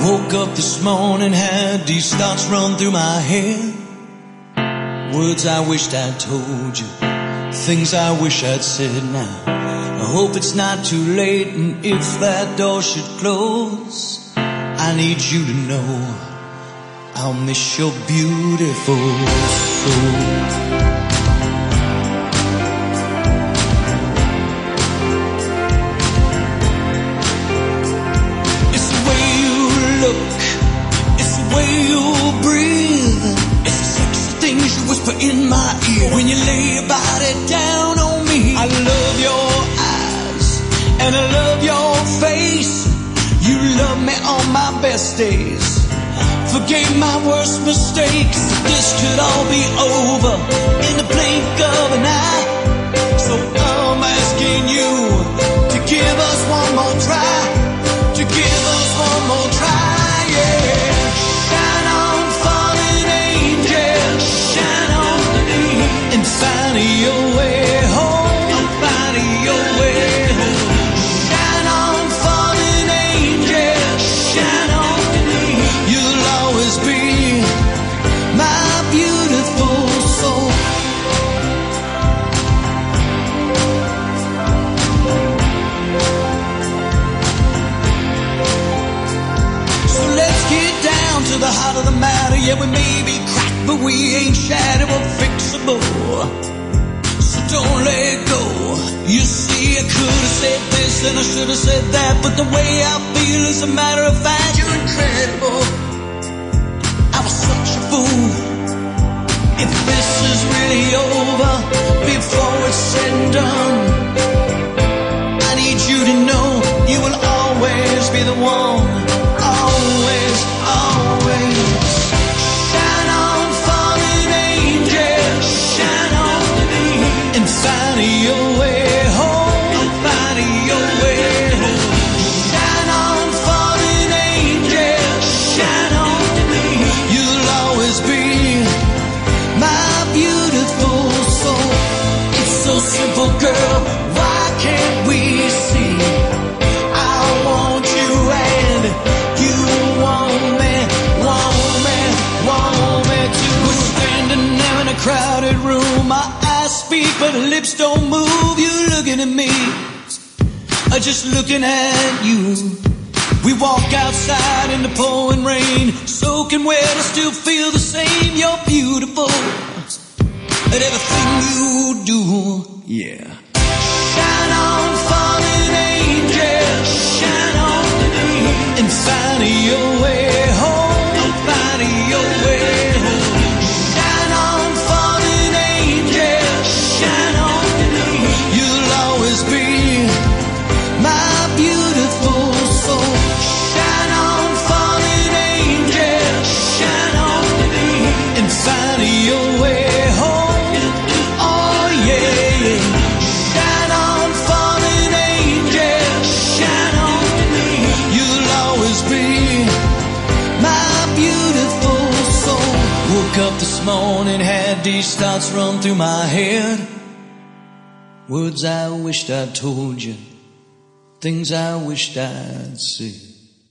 Woke up this morning, had these thoughts run through my head. Words I wished I'd told you, things I wish I'd said now. I hope it's not too late, and if that door should close, I need you to know I'll miss your beautiful soul. Whisper in my ear when you lay your body down on me. I love your eyes and I love your face. You love me on my best days, forgave my worst mistakes. This could all be over in the blink of an eye. So I'm asking you to give us one more try, to give us one more try, yeah. Shine on, falling angel, shine on and find your way home, find your way home. Shine on, falling angel, shine on me. You'll always be my beautiful soul. So let's get down to the heart of the matter. Yeah, we may be cracked, but we ain't shattered or fixable. So don't let go. You see, I could have said this and I should have said that, but the way I feel is a matter of fact. You're incredible. I was such a fool. If this is really over before it's said and done, I need you to know you will always be the one. Always, always. Shine on, falling angel, shine on me and find your way home, find your way home. Shine on, falling angel, shine on me. You'll always be my beautiful soul. It's so simple, girl, why can't we see? I want you and you want me, want me, want me too. We're standing there in a crowded room. My eyes speak but lips don't move. You looking at me, just looking at you. We walk outside in the pouring rain, soaking wet, I still feel the same. You're beautiful at everything you do, yeah. Shine on, falling angel, shine on me and find your way home, find your way home. Shine on, falling angel, shine on me. You'll always be my beautiful soul. Shine on, falling angel, shine on me and find your way home. Oh yeah, yeah. Shine on, falling angel, shine on me. You'll always be my beautiful soul. Woke up this morning, had these thoughts run through my head. Words I wished I'd told you, things I wished I'd said.